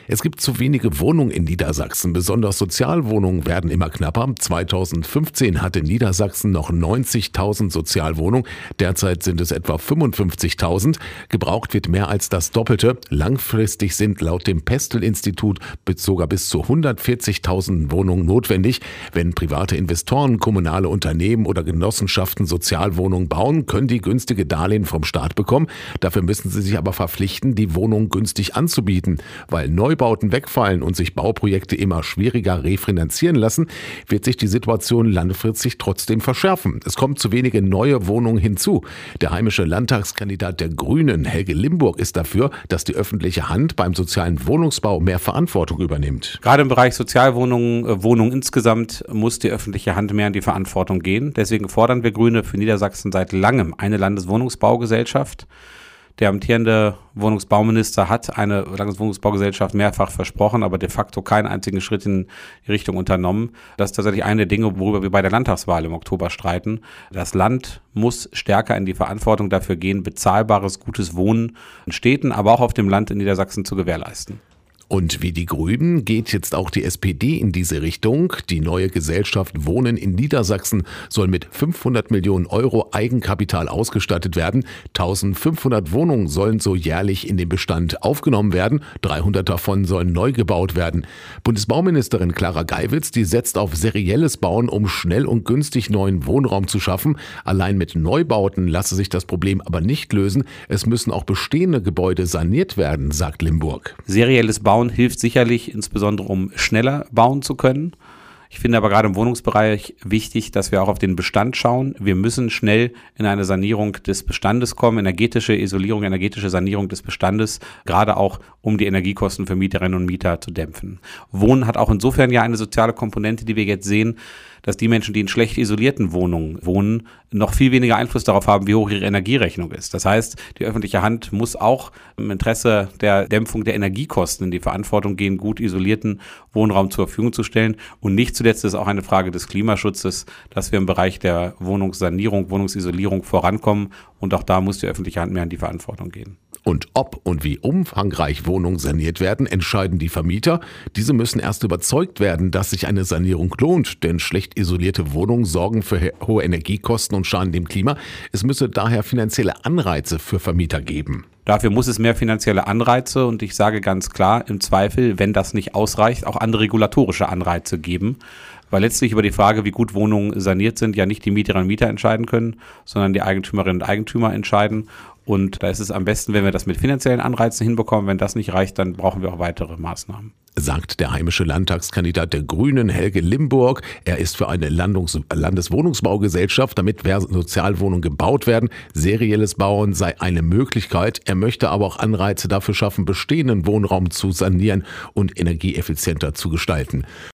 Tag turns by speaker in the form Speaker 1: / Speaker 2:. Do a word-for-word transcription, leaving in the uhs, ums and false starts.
Speaker 1: Es gibt zu wenige Wohnungen in Niedersachsen. Besonders Sozialwohnungen werden immer knapper. zweitausendfünfzehn hatte Niedersachsen noch neunzigtausend Sozialwohnungen. Derzeit sind es etwa fünfundfünfzigtausend. Gebraucht wird mehr als das Doppelte. Langfristig sind laut dem Pestel-Institut sogar bis zu hundertvierzigtausend Wohnungen notwendig. Wenn private Investoren, kommunale Unternehmen oder Genossenschaften Sozialwohnungen bauen, können die günstige Darlehen vom Staat bekommen. Dafür müssen sie sich aber verpflichten, die Wohnungen günstig anzubieten. Weil Neubauten wegfallen und sich Bauprojekte immer schwieriger refinanzieren lassen, wird sich die Situation langfristig trotzdem verschärfen. Es kommen zu wenige neue Wohnungen hinzu. Der heimische Landtagskandidat der Grünen, Helge Limburg, ist dafür, dass die öffentliche Hand beim sozialen Wohnungsbau mehr Verantwortung übernimmt.
Speaker 2: Gerade im Bereich Sozialwohnungen, Wohnungen insgesamt, muss die öffentliche Hand mehr in die Verantwortung gehen. Deswegen fordern wir Grüne für Niedersachsen seit langem eine Landeswohnungsbaugesellschaft. Der amtierende Wohnungsbauminister hat eine Landeswohnungsbaugesellschaft mehrfach versprochen, aber de facto keinen einzigen Schritt in die Richtung unternommen. Das ist tatsächlich eine der Dinge, worüber wir bei der Landtagswahl im Oktober streiten. Das Land muss stärker in die Verantwortung dafür gehen, bezahlbares, gutes Wohnen in Städten, aber auch auf dem Land in Niedersachsen zu gewährleisten.
Speaker 1: Und wie die Grünen geht jetzt auch die S P D in diese Richtung. Die neue Gesellschaft Wohnen in Niedersachsen soll mit fünfhundert Millionen Euro Eigenkapital ausgestattet werden. eintausendfünfhundert Wohnungen sollen so jährlich in den Bestand aufgenommen werden. dreihundert davon sollen neu gebaut werden. Bundesbauministerin Clara Geiwitz, die setzt auf serielles Bauen, um schnell und günstig neuen Wohnraum zu schaffen. Allein mit Neubauten lasse sich das Problem aber nicht lösen. Es müssen auch bestehende Gebäude saniert werden, sagt Limburg.
Speaker 2: Serielles Bauen hilft sicherlich, insbesondere um schneller bauen zu können. Ich finde aber gerade im Wohnungsbereich wichtig, dass wir auch auf den Bestand schauen. Wir müssen schnell in eine Sanierung des Bestandes kommen, energetische Isolierung, energetische Sanierung des Bestandes, gerade auch um die Energiekosten für Mieterinnen und Mieter zu dämpfen. Wohnen hat auch insofern ja eine soziale Komponente, die wir jetzt sehen, dass die Menschen, die in schlecht isolierten Wohnungen wohnen, noch viel weniger Einfluss darauf haben, wie hoch ihre Energierechnung ist. Das heißt, die öffentliche Hand muss auch im Interesse der Dämpfung der Energiekosten in die Verantwortung gehen, gut isolierten Wohnraum zur Verfügung zu stellen. Und nicht zuletzt ist auch eine Frage des Klimaschutzes, dass wir im Bereich der Wohnungssanierung, Wohnungsisolierung vorankommen. Und auch da muss die öffentliche Hand mehr in die Verantwortung gehen.
Speaker 1: Und ob und wie umfangreich Wohnungen saniert werden, entscheiden die Vermieter. Diese müssen erst überzeugt werden, dass sich eine Sanierung lohnt, denn schlecht isolierte Wohnungen sorgen für hohe Energiekosten und schaden dem Klima. Es müsse daher finanzielle Anreize für Vermieter geben.
Speaker 2: Dafür muss es mehr finanzielle Anreize und ich sage ganz klar, im Zweifel, wenn das nicht ausreicht, auch andere regulatorische Anreize geben. Weil letztlich über die Frage, wie gut Wohnungen saniert sind, ja nicht die Mieterinnen und Mieter entscheiden können, sondern die Eigentümerinnen und Eigentümer entscheiden. Und da ist es am besten, wenn wir das mit finanziellen Anreizen hinbekommen. Wenn das nicht reicht, dann brauchen wir auch weitere Maßnahmen.
Speaker 1: Sagt der heimische Landtagskandidat der Grünen, Helge Limburg. Er ist für eine Landungs- Landeswohnungsbaugesellschaft, damit Sozialwohnungen gebaut werden. Serielles Bauen sei eine Möglichkeit. Er möchte aber auch Anreize dafür schaffen, bestehenden Wohnraum zu sanieren und energieeffizienter zu gestalten.